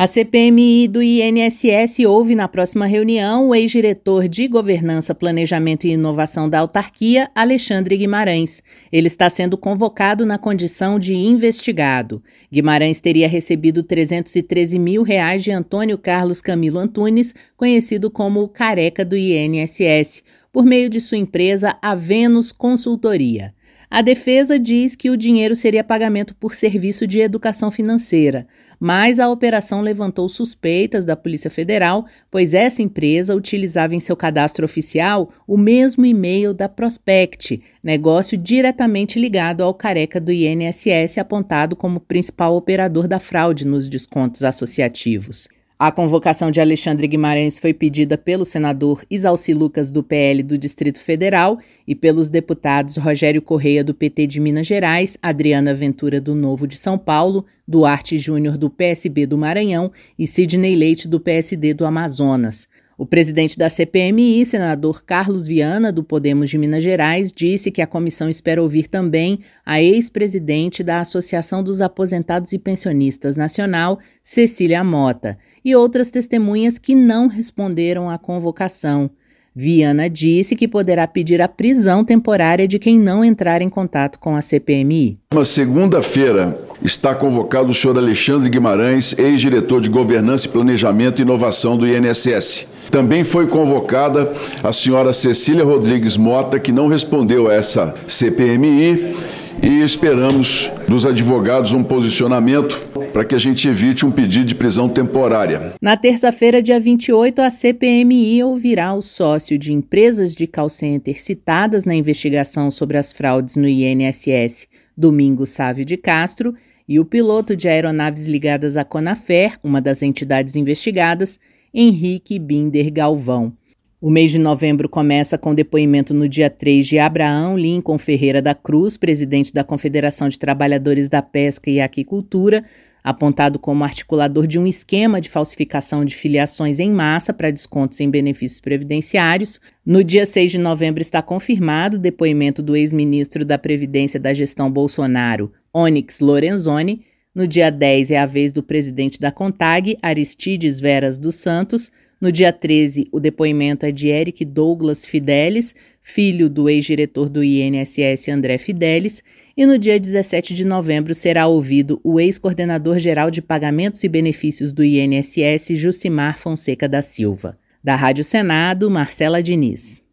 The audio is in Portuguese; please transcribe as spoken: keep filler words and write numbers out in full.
A C P M I do I N S S ouve na próxima reunião o ex-diretor de Governança, Planejamento e Inovação da autarquia, Alexandre Guimarães. Ele está sendo convocado na condição de investigado. Guimarães teria recebido trezentos e treze mil reais de Antônio Carlos Camilo Antunes, conhecido como o Careca do I N S S, por meio de sua empresa Avenus Consultoria. A defesa diz que o dinheiro seria pagamento por serviço de educação financeira, mas a operação levantou suspeitas da Polícia Federal, pois essa empresa utilizava em seu cadastro oficial o mesmo e-mail da Prospect, negócio diretamente ligado ao Careca do I N S S, apontado como principal operador da fraude nos descontos associativos. A convocação de Alexandre Guimarães foi pedida pelo senador Isalci Lucas, do P L do Distrito Federal, e pelos deputados Rogério Correia, do P T de Minas Gerais, Adriana Ventura, do Novo de São Paulo, Duarte Júnior, do P S B do Maranhão e Sidney Leite, do P S D do Amazonas. O presidente da C P M I, senador Carlos Viana, do Podemos de Minas Gerais, disse que a comissão espera ouvir também a ex-presidente da Associação dos Aposentados e Pensionistas Nacional, Cecília Mota, e outras testemunhas que não responderam à convocação. Viana disse que poderá pedir a prisão temporária de quem não entrar em contato com a C P M I. Na segunda-feira está convocado o senhor Alexandre Guimarães, ex-diretor de Governança, Planejamento e Inovação do I N S S. Também foi convocada a senhora Cecília Rodrigues Mota, que não respondeu a essa C P M I, e esperamos dos advogados um posicionamento para que a gente evite um pedido de prisão temporária. Na terça-feira, dia vinte e oito, a C P M I ouvirá o sócio de empresas de call center citadas na investigação sobre as fraudes no I N S S, Domingos Sávio de Castro, e o piloto de aeronaves ligadas à Conafer, uma das entidades investigadas, Henrique Binder Galvão. O mês de novembro começa com depoimento no dia três de Abraão Lincoln Ferreira da Cruz, presidente da Confederação de Trabalhadores da Pesca e Aquicultura, apontado como articulador de um esquema de falsificação de filiações em massa para descontos em benefícios previdenciários. No dia seis de novembro está confirmado o depoimento do ex-ministro da Previdência da gestão Bolsonaro, Onyx Lorenzoni. No dia dez é a vez do presidente da CONTAG, Aristides Veras dos Santos. No dia treze, o depoimento é de Eric Douglas Fidelis, filho do ex-diretor do I N S S André Fidelis, e no dia dezessete de novembro será ouvido o ex-coordenador-geral de Pagamentos e Benefícios do I N S S, Jucimar Fonseca da Silva. Da Rádio Senado, Marcela Diniz.